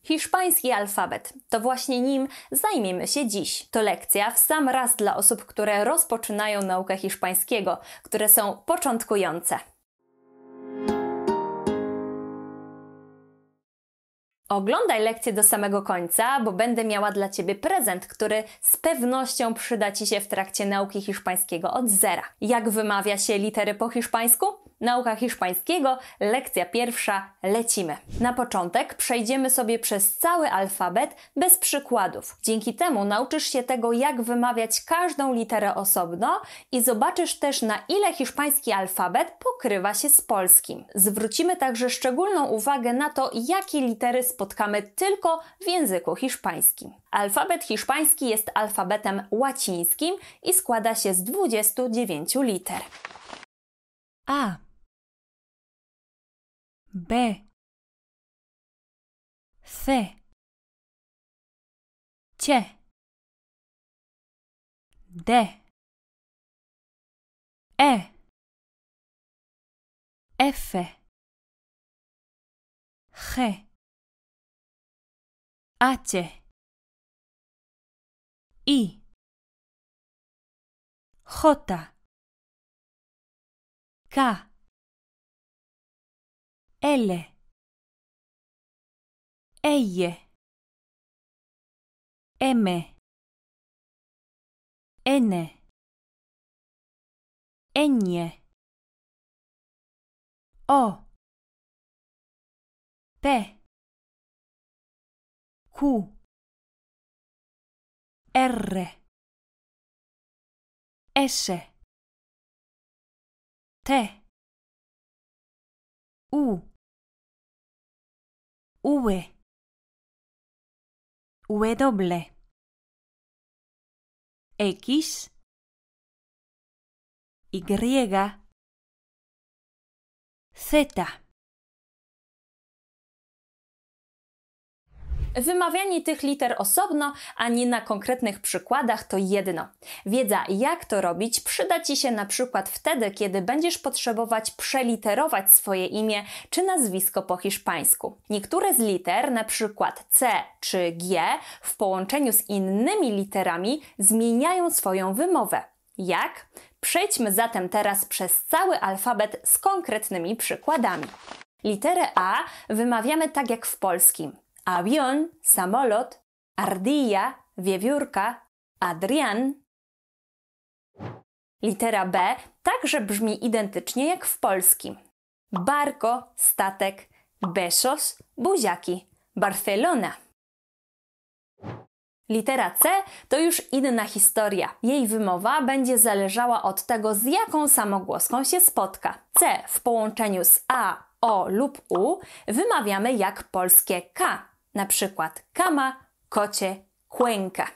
Hiszpański alfabet. To właśnie nim zajmiemy się dziś. To lekcja w sam raz dla osób, które rozpoczynają naukę hiszpańskiego, które są początkujące. Oglądaj lekcję do samego końca, bo będę miała dla Ciebie prezent, który z pewnością przyda Ci się w trakcie nauki hiszpańskiego od zera. Jak wymawia się litery po hiszpańsku? Nauka hiszpańskiego, lekcja pierwsza, lecimy. Na początek przejdziemy sobie przez cały alfabet bez przykładów. Dzięki temu nauczysz się tego, jak wymawiać każdą literę osobno i zobaczysz też, na ile hiszpański alfabet pokrywa się z polskim. Zwrócimy także szczególną uwagę na to, jakie litery spotkamy tylko w języku hiszpańskim. Alfabet hiszpański jest alfabetem łacińskim i składa się z 29 liter. A, B, C, C, D, E, F, G, H, I, J, K, L, Y, M, N, Ñ, O, P, Q, R, S, T, U, V, W, X, Y, Z. Wymawianie tych liter osobno, a nie na konkretnych przykładach to jedno. Wiedza, jak to robić, przyda Ci się na przykład wtedy, kiedy będziesz potrzebować przeliterować swoje imię czy nazwisko po hiszpańsku. Niektóre z liter, na przykład C czy G, w połączeniu z innymi literami zmieniają swoją wymowę. Jak? Przejdźmy zatem teraz przez cały alfabet z konkretnymi przykładami. Literę A wymawiamy tak jak w polskim. Avión, samolot, ardilla, wiewiórka, Adrian. Litera B także brzmi identycznie jak w polskim. Barco, statek, besos, buziaki, Barcelona. Litera C to już inna historia. Jej wymowa będzie zależała od tego, z jaką samogłoską się spotka. C w połączeniu z A, O lub U wymawiamy jak polskie K. Na przykład kama, kocie, Cuenca.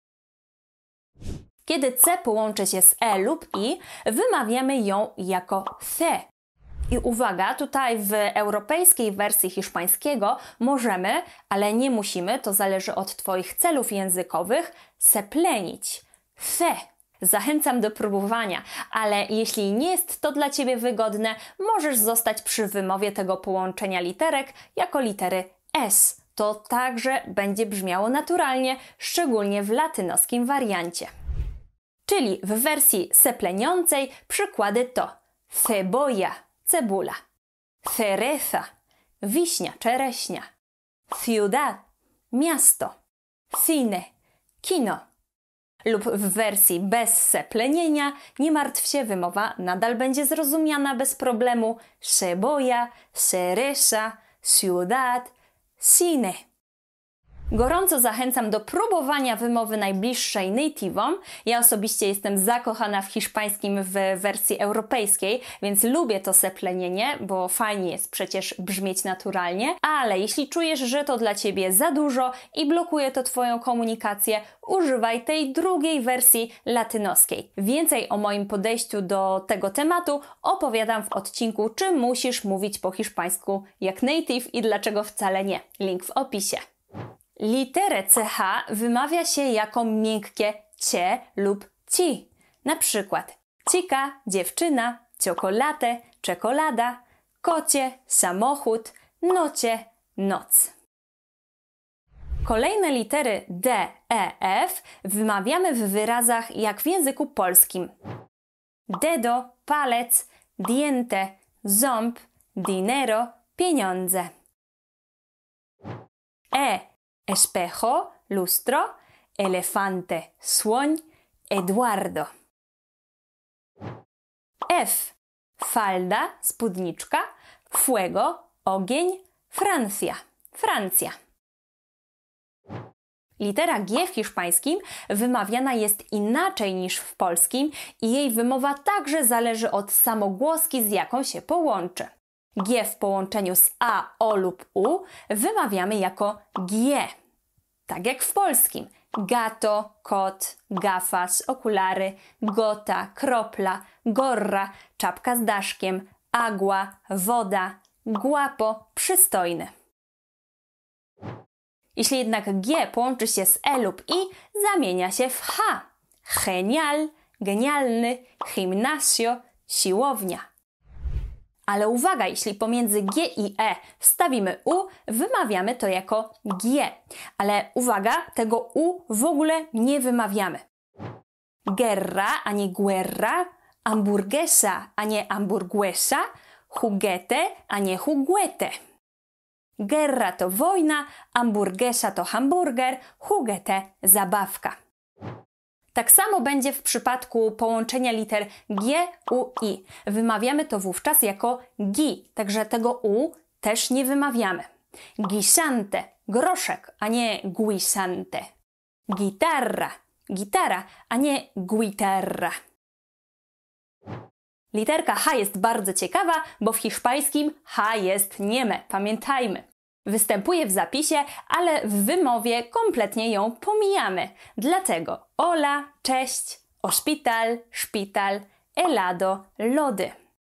Kiedy C połączy się z E lub I, wymawiamy ją jako C. I uwaga, tutaj w europejskiej wersji hiszpańskiego możemy, ale nie musimy, to zależy od Twoich celów językowych, seplenić. C. Zachęcam do próbowania, ale jeśli nie jest to dla Ciebie wygodne, możesz zostać przy wymowie tego połączenia literek jako litery S. To także będzie brzmiało naturalnie, szczególnie w latynoskim wariancie. Czyli w wersji sepleniącej przykłady to cebolla, cebula, cereza, wiśnia, czereśnia, ciudad, miasto, cine, kino. Lub w wersji bez seplenienia, nie martw się, wymowa nadal będzie zrozumiana bez problemu. Cebolla, cereza, ciudad, cine. Gorąco zachęcam do próbowania wymowy najbliższej native'om. Ja osobiście jestem zakochana w hiszpańskim w wersji europejskiej, więc lubię to seplenienie, bo fajnie jest przecież brzmieć naturalnie, ale jeśli czujesz, że to dla Ciebie za dużo i blokuje to Twoją komunikację, używaj tej drugiej wersji latynoskiej. Więcej o moim podejściu do tego tematu opowiadam w odcinku, czy musisz mówić po hiszpańsku jak native i dlaczego wcale nie. Link w opisie. Literę CH wymawia się jako miękkie cie lub ci. Na przykład chica, dziewczyna, chocolate, czekolada, kocie, samochód, nocie, noc. Kolejne litery D, E, F wymawiamy w wyrazach jak w języku polskim. Dedo, palec, diente, ząb, dinero, pieniądze. E, espejo, lustro, elefante, słoń, Eduardo. F, falda, spódniczka, fuego, ogień, Francja, Francja. Litera G w hiszpańskim wymawiana jest inaczej niż w polskim i jej wymowa także zależy od samogłoski, z jaką się połączy. G w połączeniu z A, O lub U wymawiamy jako G. Tak jak w polskim. Gato, kot, gafas, okulary, gota, kropla, gorra, czapka z daszkiem, agua, woda, guapo, przystojny. Jeśli jednak G połączy się z E lub I, zamienia się w H. Genial, genialny, gimnasio, siłownia. Ale uwaga, jeśli pomiędzy G i E wstawimy U, wymawiamy to jako G. Ale uwaga, tego U w ogóle nie wymawiamy. Guerra, a nie guerra, hamburguesa, a nie hamburguesa, juguete, a nie juguete. Guerra to wojna, hamburguesa to hamburger, juguete zabawka. Tak samo będzie w przypadku połączenia liter G, U, I. Wymawiamy to wówczas jako gi, także tego U też nie wymawiamy. Guisante, groszek, a nie guisante. Gitarra, gitara, a nie guitarra. Literka H jest bardzo ciekawa, bo w hiszpańskim H jest nieme, pamiętajmy. Występuje w zapisie, ale w wymowie kompletnie ją pomijamy. Dlatego hola, cześć, hospital, szpital, helado, lody.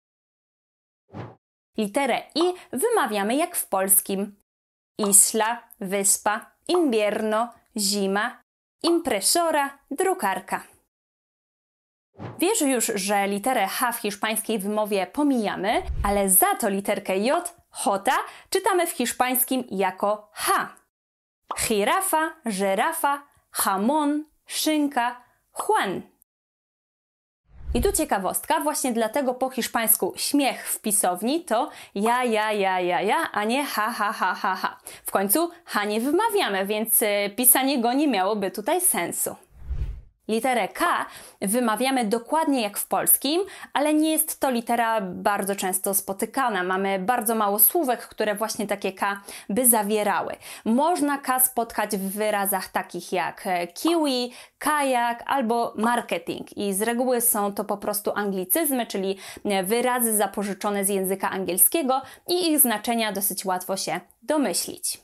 Literę I wymawiamy jak w polskim. Isla, wyspa, invierno, zima, impresora, drukarka. Wiesz już, że literę H w hiszpańskiej wymowie pomijamy, ale za to literkę J, jota, czytamy w hiszpańskim jako H. Girafa, żerafa, jamon, szynka, Juan. I tu ciekawostka, właśnie dlatego po hiszpańsku śmiech w pisowni to ja, a nie ha. W końcu H nie wymawiamy, więc pisanie go nie miałoby tutaj sensu. Literę K wymawiamy dokładnie jak w polskim, ale nie jest to litera bardzo często spotykana. Mamy bardzo mało słówek, które właśnie takie K by zawierały. Można K spotkać w wyrazach takich jak kiwi, kajak albo marketing i z reguły są to po prostu anglicyzmy, czyli wyrazy zapożyczone z języka angielskiego i ich znaczenia dosyć łatwo się domyślić.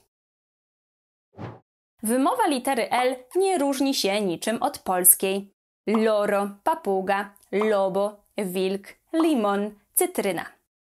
Wymowa litery L nie różni się niczym od polskiej. Loro, papuga, lobo, wilk, limon, cytryna.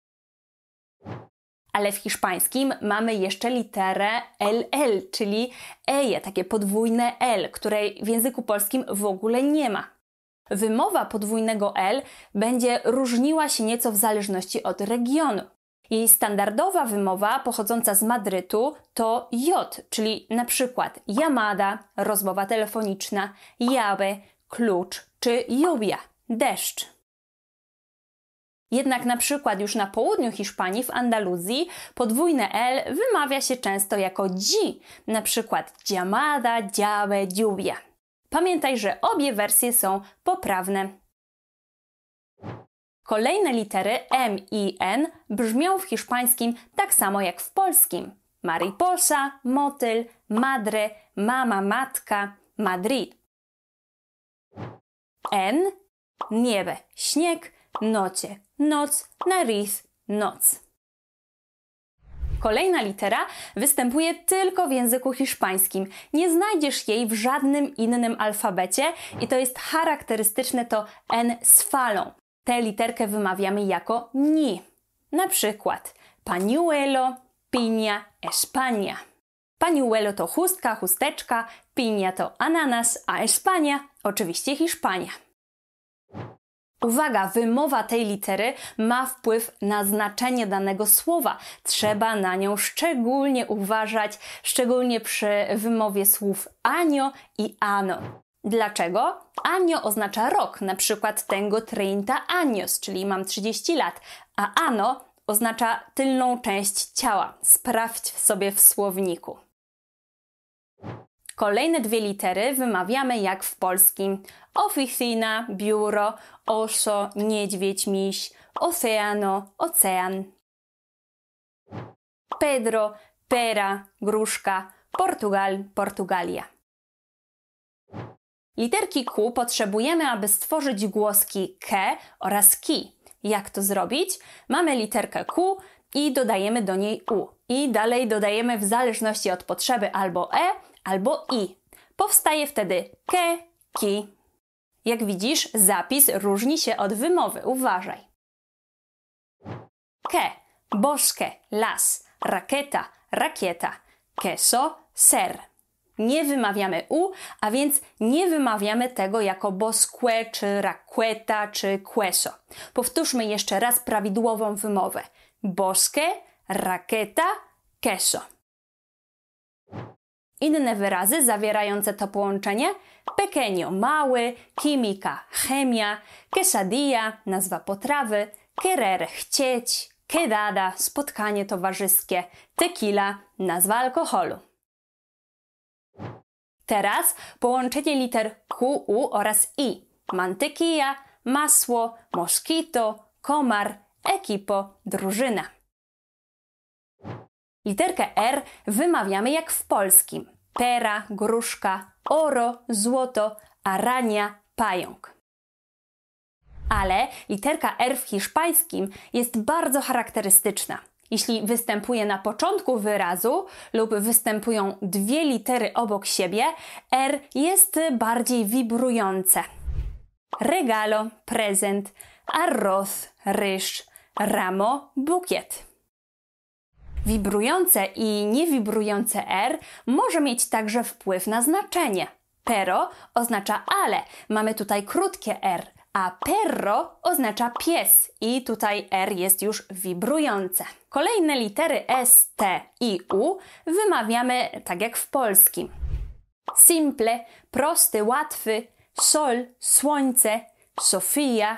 Ale w hiszpańskim mamy jeszcze literę LL, czyli eje, takie podwójne L, której w języku polskim w ogóle nie ma. Wymowa podwójnego L będzie różniła się nieco w zależności od regionu. Jej standardowa wymowa pochodząca z Madrytu to J, czyli na przykład llamada, rozmowa telefoniczna, llave, klucz czy lluvia, deszcz. Jednak na przykład już na południu Hiszpanii, w Andaluzji, podwójne L wymawia się często jako dzi, na przykład llamada, llave, lluvia. Pamiętaj, że obie wersje są poprawne. Kolejne litery M i N brzmią w hiszpańskim tak samo jak w polskim. Mariposa, motyl, madre, mama, matka, Madrid. N, nieve, śnieg, nocie, noc, nariz, noc. Kolejna litera występuje tylko w języku hiszpańskim. Nie znajdziesz jej w żadnym innym alfabecie i to jest charakterystyczne to N z falą. Tę literkę wymawiamy jako ni. Na przykład pañuelo, piña, España. Pañuelo to chustka, chusteczka, piña to ananas, a España oczywiście Hiszpania. Uwaga, wymowa tej litery ma wpływ na znaczenie danego słowa. Trzeba na nią szczególnie uważać, szczególnie przy wymowie słów anio i ano. Dlaczego? Anio oznacza rok, na przykład tengo 30 años, czyli mam 30 lat, a ano oznacza tylną część ciała. Sprawdź sobie w słowniku. Kolejne dwie litery wymawiamy jak w polskim. Oficina, biuro, oso, niedźwiedź, miś, oceano, ocean. Pedro, pera, gruszka, Portugal, Portugalia. Literki Q potrzebujemy, aby stworzyć głoski ke oraz ki. Jak to zrobić? Mamy literkę Q i dodajemy do niej U. I dalej dodajemy w zależności od potrzeby albo albo i. Powstaje wtedy ke, ki. Jak widzisz, zapis różni się od wymowy. Uważaj. Ke, bosque, las, rakieta, rakieta, queso, ser. Nie wymawiamy u, a więc nie wymawiamy tego jako bosque, czy raqueta, czy queso. Powtórzmy jeszcze raz prawidłową wymowę. Bosque, rakieta, queso. Inne wyrazy zawierające to połączenie: pequeño, mały, química, chemia, quesadilla, nazwa potrawy, querer, chcieć, quedada, spotkanie towarzyskie, tequila, nazwa alkoholu. Teraz połączenie liter Q, U oraz I. Mantequilla, masło, mosquito, komar, equipo, drużyna. Literkę R wymawiamy jak w polskim. Pera, gruszka, oro, złoto, arania, pająk. Ale literka R w hiszpańskim jest bardzo charakterystyczna. Jeśli występuje na początku wyrazu lub występują dwie litery obok siebie, R jest bardziej wibrujące. Regalo, prezent, arroz, ryż, ramo, bukiet. Wibrujące i niewibrujące R może mieć także wpływ na znaczenie. Pero oznacza ale, mamy tutaj krótkie R, a perro oznacza pies i tutaj R jest już wibrujące. Kolejne litery S, T i U wymawiamy tak jak w polskim. Simple, prosty, łatwy, sol, słońce, Sofia.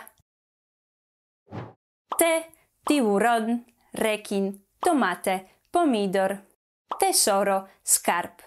T, tiburon, rekin, tomate, pomidor, tesoro, skarb.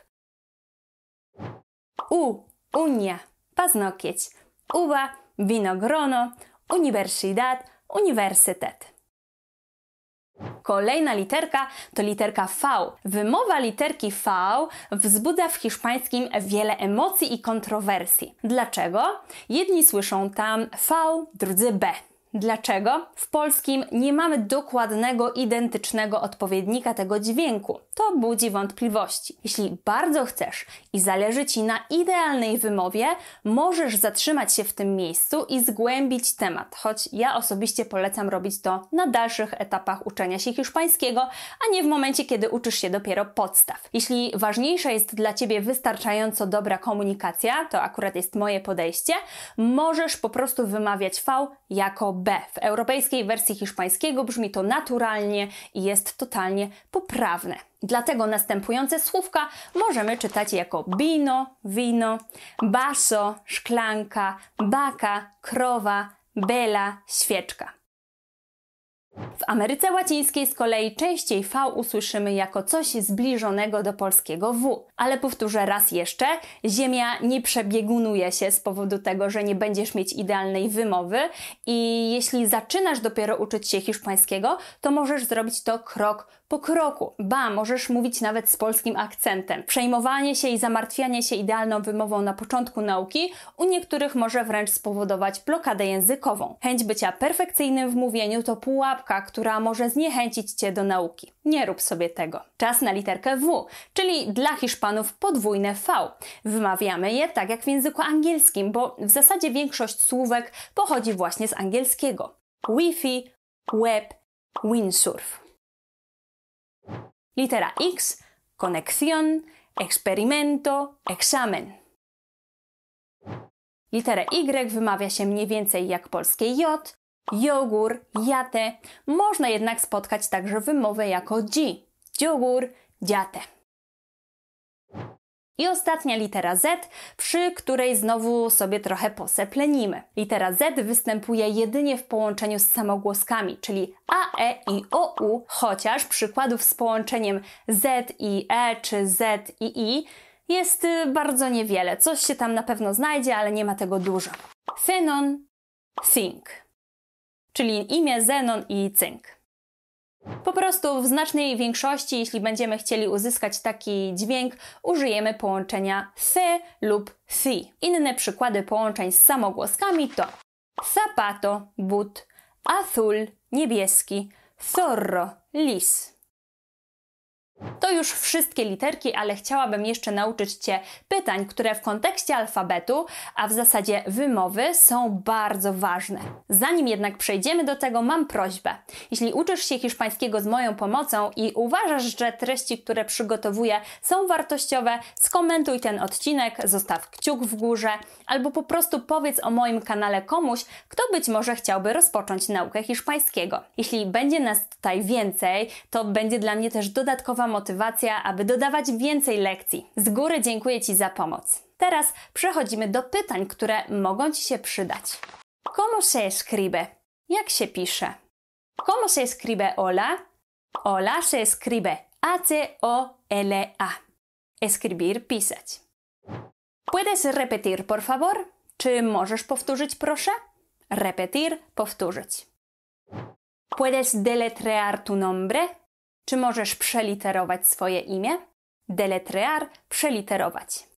U, unia, paznokieć, uva, winogrono, universidad, uniwersytet. Kolejna literka to literka V. Wymowa literki V wzbudza w hiszpańskim wiele emocji i kontrowersji. Dlaczego? Jedni słyszą tam V, drudzy B. Dlaczego? W polskim nie mamy dokładnego, identycznego odpowiednika tego dźwięku. To budzi wątpliwości. Jeśli bardzo chcesz i zależy Ci na idealnej wymowie, możesz zatrzymać się w tym miejscu i zgłębić temat, choć ja osobiście polecam robić to na dalszych etapach uczenia się hiszpańskiego, a nie w momencie, kiedy uczysz się dopiero podstaw. Jeśli ważniejsza jest dla Ciebie wystarczająco dobra komunikacja, to akurat jest moje podejście, możesz po prostu wymawiać V jako B. W europejskiej wersji hiszpańskiego brzmi to naturalnie i jest totalnie poprawne. Dlatego następujące słówka możemy czytać jako bino, wino, baso, szklanka, baka, krowa, bela, świeczka. W Ameryce Łacińskiej z kolei częściej V usłyszymy jako coś zbliżonego do polskiego W. Ale powtórzę raz jeszcze, ziemia nie przebiegunuje się z powodu tego, że nie będziesz mieć idealnej wymowy i jeśli zaczynasz dopiero uczyć się hiszpańskiego, to możesz zrobić to krok po kroku. Ba, możesz mówić nawet z polskim akcentem. Przejmowanie się i zamartwianie się idealną wymową na początku nauki u niektórych może wręcz spowodować blokadę językową. Chęć bycia perfekcyjnym w mówieniu to pułapka, która może zniechęcić Cię do nauki. Nie rób sobie tego. Czas na literkę W, czyli dla Hiszpanów podwójne V. Wymawiamy je tak jak w języku angielskim, bo w zasadzie większość słówek pochodzi właśnie z angielskiego. Wi-Fi, web, windsurf. Litera X, conexión, experimento, examen. Literę Y wymawia się mniej więcej jak polskie J, jogór, jate. Można jednak spotkać także wymowę jako G, dziogór, dziate. I ostatnia litera Z, przy której znowu sobie trochę poseplenimy. Litera Z występuje jedynie w połączeniu z samogłoskami, czyli A, E i O, U, chociaż przykładów z połączeniem Z i E czy Z i I jest bardzo niewiele. Coś się tam na pewno znajdzie, ale nie ma tego dużo. Zenon, Cynk, czyli imię Zenon i cynk. Po prostu w znacznej większości, jeśli będziemy chcieli uzyskać taki dźwięk, użyjemy połączenia the lub thi. Inne przykłady połączeń z samogłoskami to zapato, but, azul, niebieski, zorro, lis. To już wszystkie literki, ale chciałabym jeszcze nauczyć Cię pytań, które w kontekście alfabetu, a w zasadzie wymowy, są bardzo ważne. Zanim jednak przejdziemy do tego, mam prośbę. Jeśli uczysz się hiszpańskiego z moją pomocą i uważasz, że treści, które przygotowuję, są wartościowe, skomentuj ten odcinek, zostaw kciuk w górze, albo po prostu powiedz o moim kanale komuś, kto być może chciałby rozpocząć naukę hiszpańskiego. Jeśli będzie nas tutaj więcej, to będzie dla mnie też dodatkowa motywacja, aby dodawać więcej lekcji. Z góry dziękuję Ci za pomoc. Teraz przechodzimy do pytań, które mogą Ci się przydać. ¿Cómo se escribe? Jak się pisze? ¿Cómo se escribe hola? Hola se escribe H-O-L-A. Escribir, pisać. ¿Puedes repetir, por favor? Czy możesz powtórzyć, proszę? Repetir, powtórzyć. ¿Puedes deletrear tu nombre? Czy możesz przeliterować swoje imię? Deletrear, przeliterować.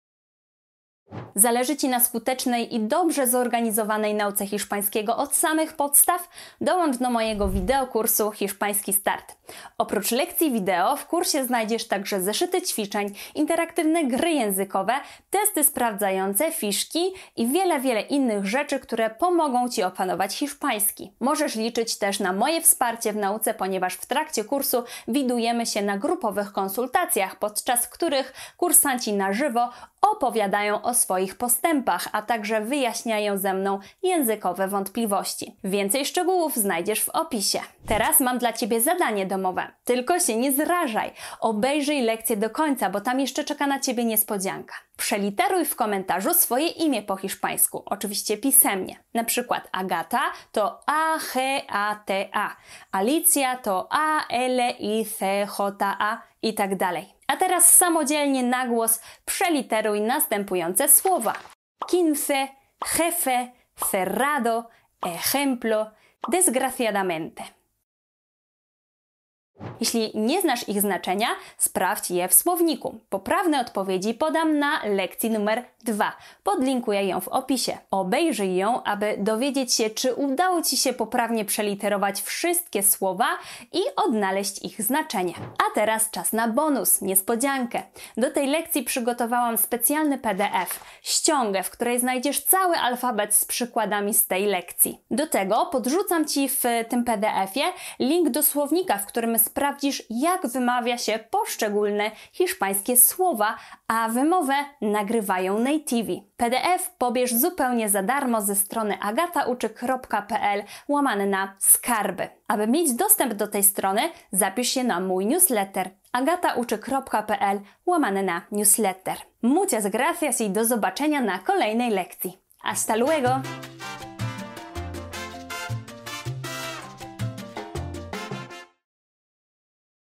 Zależy Ci na skutecznej i dobrze zorganizowanej nauce hiszpańskiego od samych podstaw? Dołącz do mojego wideokursu Hiszpański Start. Oprócz lekcji wideo w kursie znajdziesz także zeszyty ćwiczeń, interaktywne gry językowe, testy sprawdzające, fiszki i wiele innych rzeczy, które pomogą Ci opanować hiszpański. Możesz liczyć też na moje wsparcie w nauce, ponieważ w trakcie kursu widujemy się na grupowych konsultacjach, podczas których kursanci na żywo opowiadają o swoich postępach, a także wyjaśniają ze mną językowe wątpliwości. Więcej szczegółów znajdziesz w opisie. Teraz mam dla Ciebie zadanie domowe. Tylko się nie zrażaj. Obejrzyj lekcję do końca, bo tam jeszcze czeka na Ciebie niespodzianka. Przeliteruj w komentarzu swoje imię po hiszpańsku, oczywiście pisemnie. Na przykład Agata to A-G-A-T-A, Alicja to A-L-I-C-J-A i tak dalej. A teraz samodzielnie na głos przeliteruj następujące słowa. Quince, jefe, cerrado, ejemplo, desgraciadamente. Jeśli nie znasz ich znaczenia, sprawdź je w słowniku. Poprawne odpowiedzi podam na lekcji numer 2. Podlinkuję ją w opisie. Obejrzyj ją, aby dowiedzieć się, czy udało Ci się poprawnie przeliterować wszystkie słowa i odnaleźć ich znaczenie. A teraz czas na bonus, niespodziankę. Do tej lekcji przygotowałam specjalny PDF, ściągę, w której znajdziesz cały alfabet z przykładami z tej lekcji. Do tego podrzucam Ci w tym PDF-ie link do słownika, w którym sprawdzisz, jak wymawia się poszczególne hiszpańskie słowa, a wymowę nagrywają nativi. PDF pobierz zupełnie za darmo ze strony agatauczy.pl/skarby. Aby mieć dostęp do tej strony, zapisz się na mój newsletter agatauczy.pl/newsletter. Muchas gracias i do zobaczenia na kolejnej lekcji. Hasta luego!